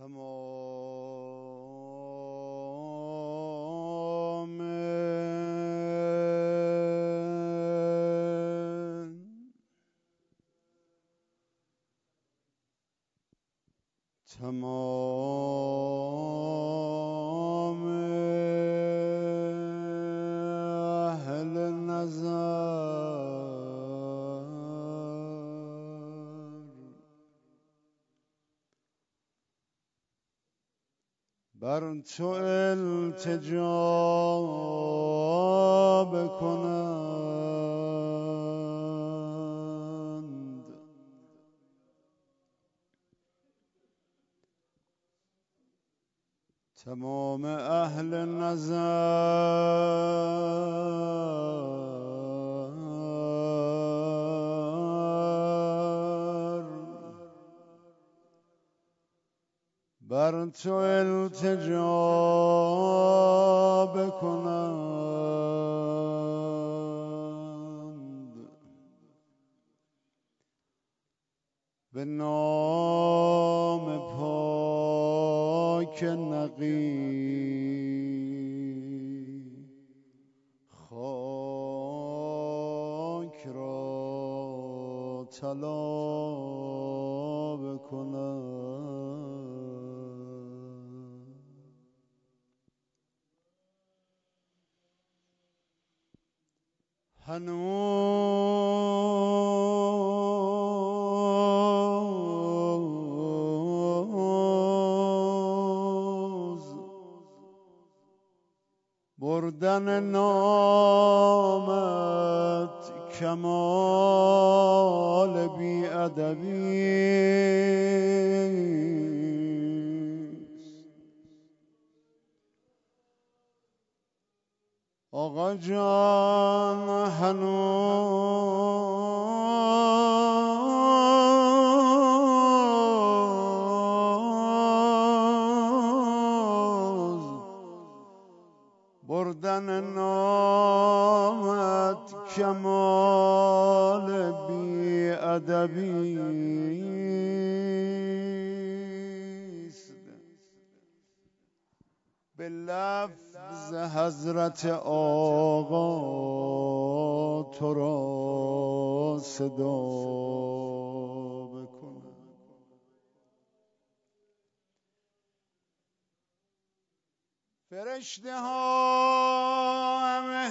تمام اهل نظر بر تو التجا بکنند، تمام اهل نظر بر تو التجا بکنند، به نام پاک نقی خاک را طلا بکنند. هنوز بردن نامت کمال بی‌ادبیست. آقا جان هنوز بردن نامت کمال بی‌ادبیست. به لفظ حضرت آقا تو را صدا بکنم. فرشته ها همه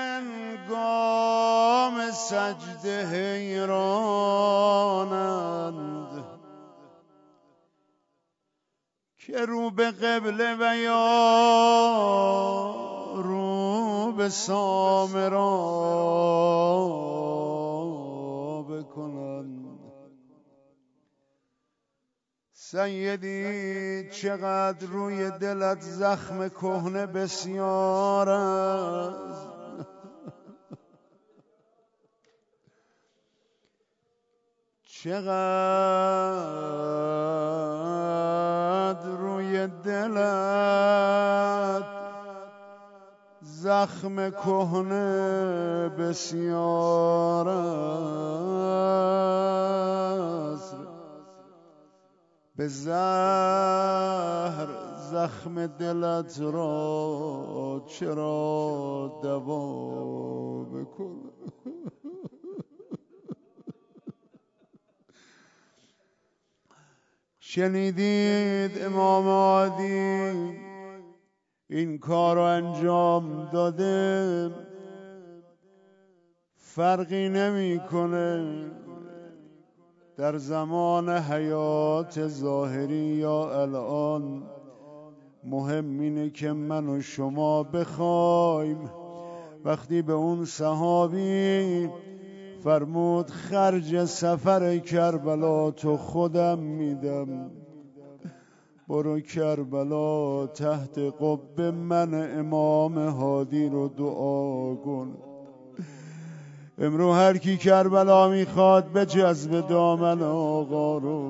هنگام سجده حیرانند که رو به قبله و یا رو به سامرا بکنند. سیدی چقدر روی دلت زخم کهنه بسیار است، چقدر روی دلت زخم کهنه بسیار است. به زهر زخم دلت را چرا دوا بکن. شنیدید امام عادی این کار رو انجام داده، فرقی نمیکنه در زمان حیات ظاهری یا الان. مهم اینه که من و شما بخوایم. وقتی به اون صحابی فرمود خرج سفر کربلا تو خودم میدم، برو کربلا تحت قبه من امام هادی رو دعا کن. امرو هر کی کربلا میخواد به جذب دامن آقا رو،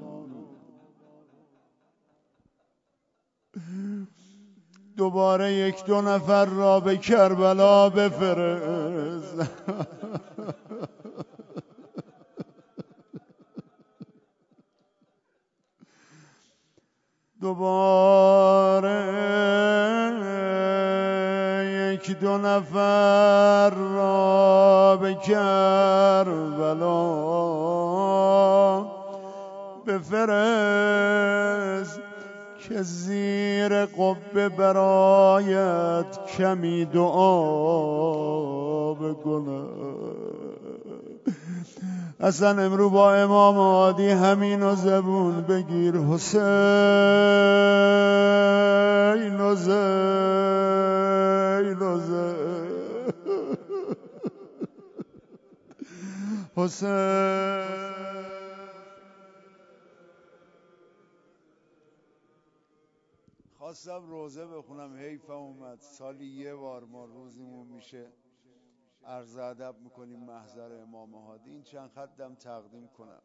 دوباره یک دو نفر را به کربلا بفرست. دوباره یک دو نفر را به کربلا بفرست که زیر قبه برایت کمی دعا بکنه. اصلا امرو با امام هادی همینو زبون بگیر، حسین حسین حسین. خواستم روزه بخونم، حیفم اومد. سالی یه بار ما روزیمون میشه عرض ادب میکنیم محضر امام هادی. این چند خطم تقدیم کنم.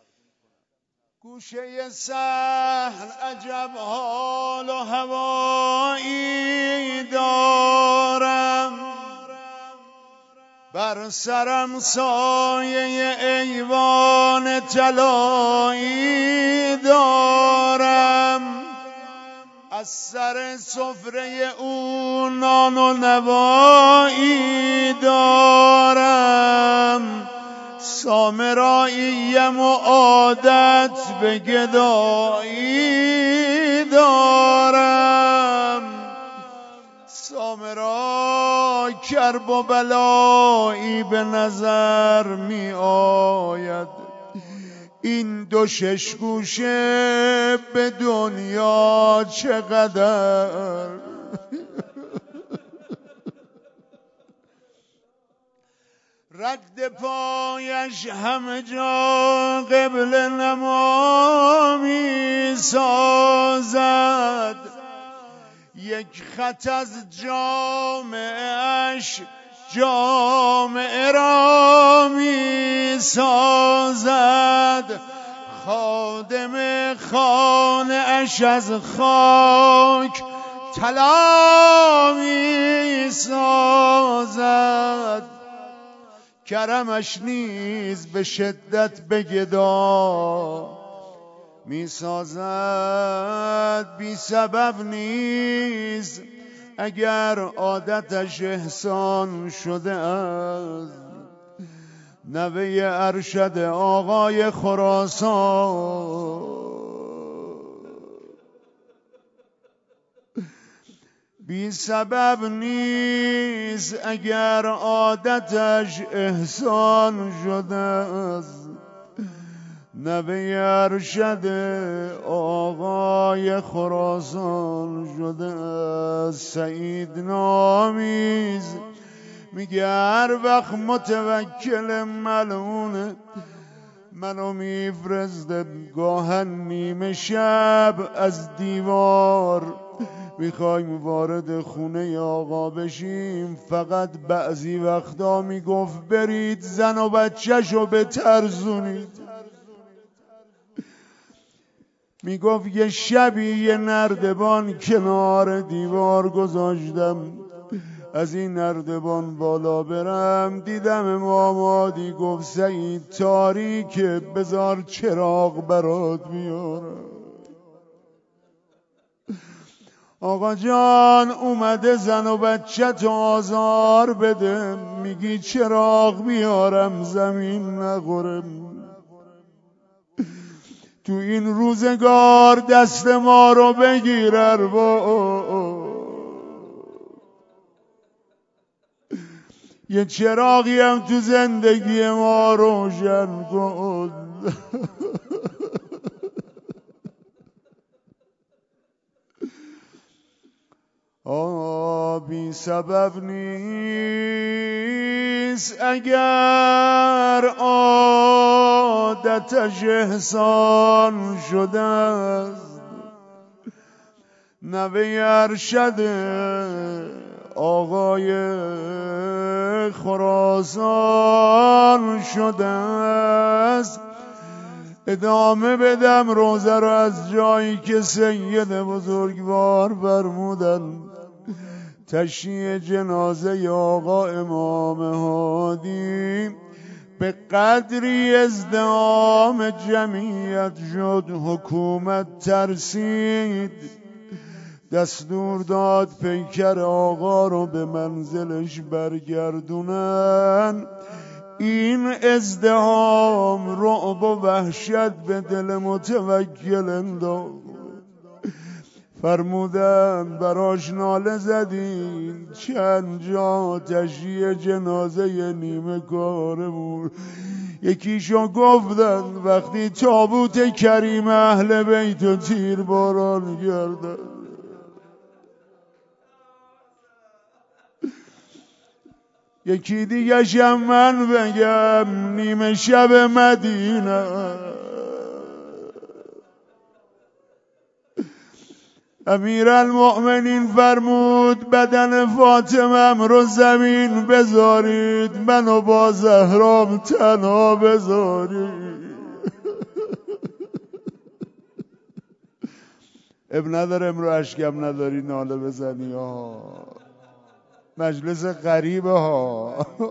گوشه صحن عجب حال و هوایی دارم، بر سرم سایه ایوان طلایی دارم، از سر سفره او نان و نوایی دارم، سامراییم و عادت به گدایی دارم، سامرا کرب و بلایی به نظر می آید، این دو شش گوشه به دنیا چقدر. رد پایش همه جا قبل نما می سازد، یک خط از جامعش جامعه را می سازد، خادم خانه اش از خاک طلا می سازد، کرمش نیز به شدت به گدا می سازد، بی سبب نیز اگر عادتش احسان شده است. نوه ارشد آقای خراسان بی سبب نیست اگر عادتش احسان شده است. نوه ارشد آقای خراسان شده است. سعید نامیز میگه هر وقت متوکل ملعونه منو میفرسته گاهن نیمه شب از دیوار، میخوایم وارد خونه آقا بشیم، فقط بعضی وقتا میگفت برید زن و بچه‌شو بترزونید. میگفت یه شبی یه نردبان کنار دیوار گذاشتم، از این نردبان بالا برم دیدم امام هادی، گفت سعید تاریکه بذار چراغ برات بیارم. آقا جان اومده زن و بچه تو آزار بده، میگی چراغ بیارم زمین نخورم. تو این روزگار دست ما رو بگیر ارباب، یه چراغی هم تو زندگی ما روشن کن. بی سبب نیست اگر عادتش احسان شده است. نوه ارشد آقای خراسان شده است. ادامه بدم روزه رو از جایی که سید بزرگوار فرمودن، تشییع جنازه آقا امام هادی به قدری ازدحام جمعیت شد حکومت ترسید، دستور داد پیکر آقا رو به منزلش برگردونن. این ازدحام رعب و وحشت به دل متوکل انداخت. فرمودن براش ناله زدین، چند جا تشییع جنازه نیمه کارمون. یکیشو گفتن وقتی تابوت کریم اهل بیت و تیر باران گردن. یکی دیگه شم من بگم نیمه شب مدینه، امیرالمؤمنین فرمود بدن فاطمه‌ام رو زمین بذارید، منو با زهرام تنها بذارید. اب نداره امرو اشکم نداری ناله بزنی ها، مجلس غریبه ها.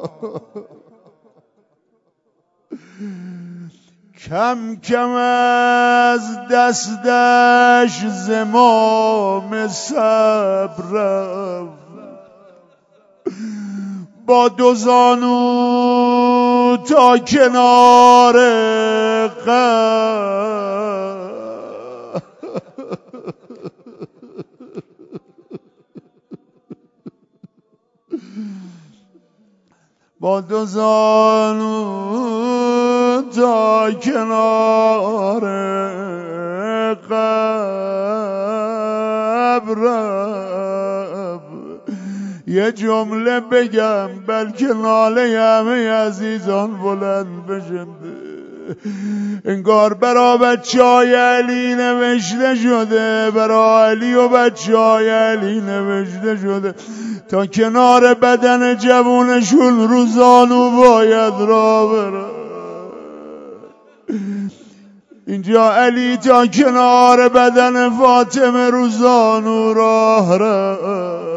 کم کم از دستش زمام صبر رفت، با دو زانو تا کنار قبر، با دو زانو تا کنار قبر. یه جمله بگم بلکه ناله همه عزیزان بلند بشه. انگار برا بچه های علی نوشته شده، برا علی و بچه های علی نوشته شده تا کنار بدن جوونشون روزانو باید را بره. اینجا علی تا کنار بدن فاطمه روزانو راه رفت.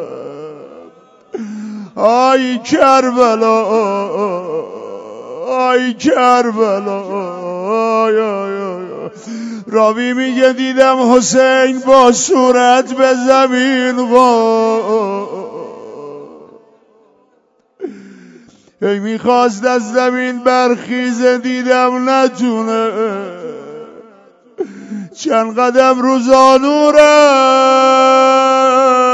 آی کربلا، آی کربلا، آی آی آی. راوی میگه دیدم حسین با صورت به زمین ای میخواست از زمین برخیزه، دیدم نتونه، چند قدم روزانو رفت.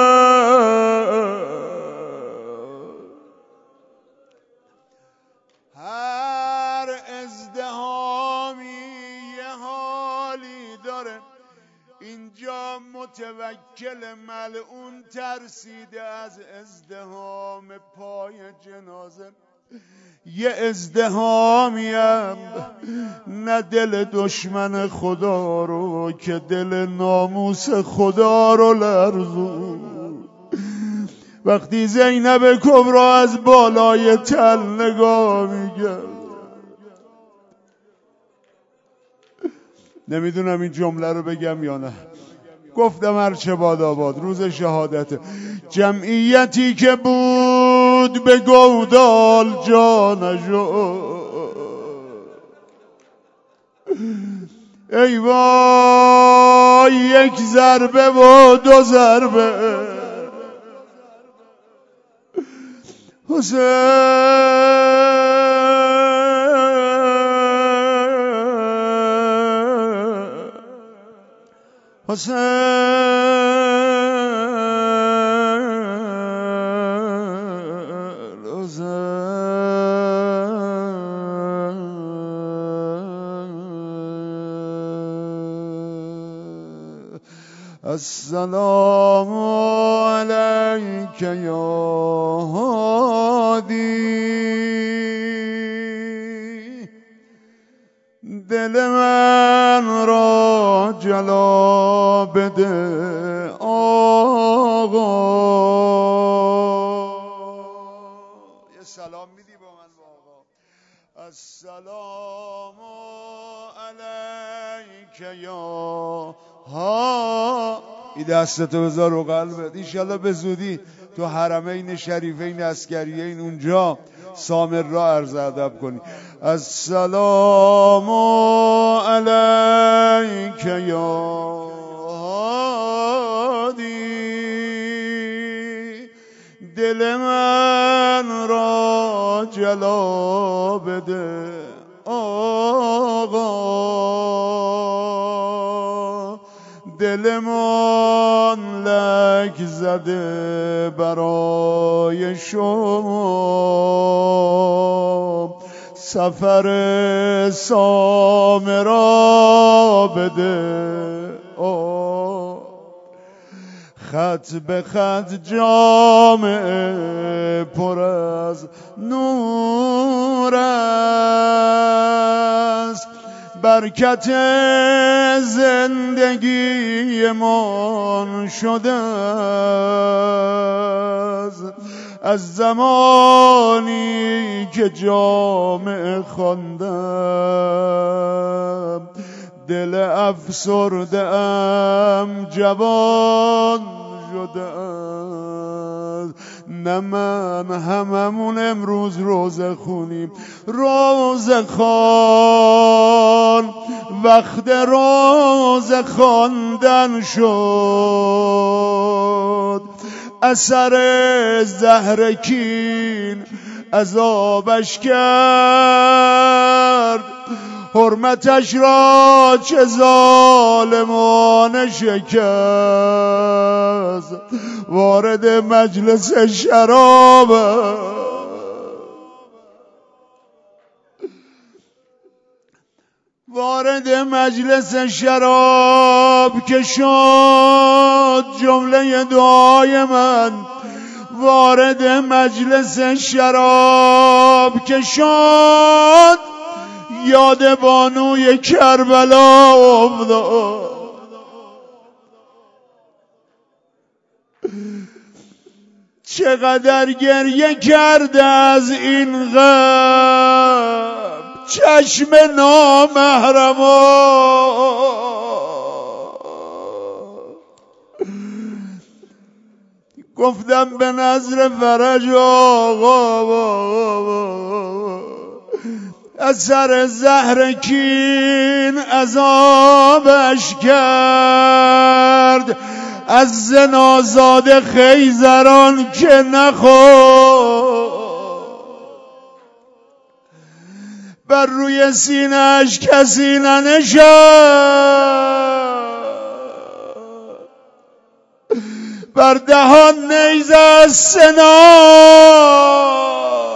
هر ازدحامی یه حالی داره، اینجا متوکل ملعون ترسیده از ازدحام پای جنازه. یه ازدحامیم نه دل دشمن خدا رو که دل ناموس خدا رو لرزون. وقتی زینب کبرا از بالای تل نگاه میگرد، نمیدونم این جمله رو بگم یا نه، گفتم هرچه باد آباد، روز شهادت. جمعیتی که بود به گودال جا نشد، ای وای یک ضربه و دو ضربه. السلام علیک یا هادی، دل من را جلا بده آقا. یه سلام میدی با من با آقا؟ السلام علیک یا ها. این دستتو بذار رو قلبت، ایشالله به زودی تو حرمین شریفین عسکریین اونجا سامر را عرض ادب کنی. السلام علیک یا هادی، دل من را جلا بده آقا، دلمان لک زده برای شما، سفر سامرا بده خط به خط جامعه پر از نور است، برکت زندگی من شده است. از زمانی که جامعه خواندم، دل افسرده ام جوان شده است. نه من هممون امروز روزه خونیم، روزه خوان وقت روزه خواندن شد، اثر زهر کین عذابش کرد، حرمتش را چه ظالمانه شکست. وارد مجلس شراب، وارد مجلس شراب که شد جمله دعای من، وارد مجلس شراب که شد یاد بانوی کربلا افتاد. چقدر گریه کرده از این غم چشم نامحرما، گفتم به نظر فرج آقا، اثر زهر کین عذابش کرد، از زنازاده خیزران که نخورد، بر روی سینه‌اش کسی ننشست، بر دهان نیزه از سنا.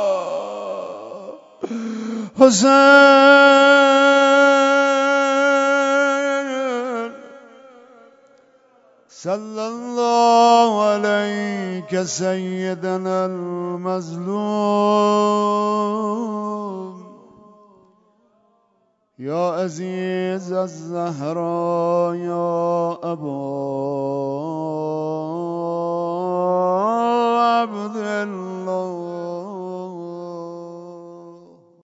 حسین صلی الله علیک سیدنا المظلوم، یا عزیز الزهرا یا ابا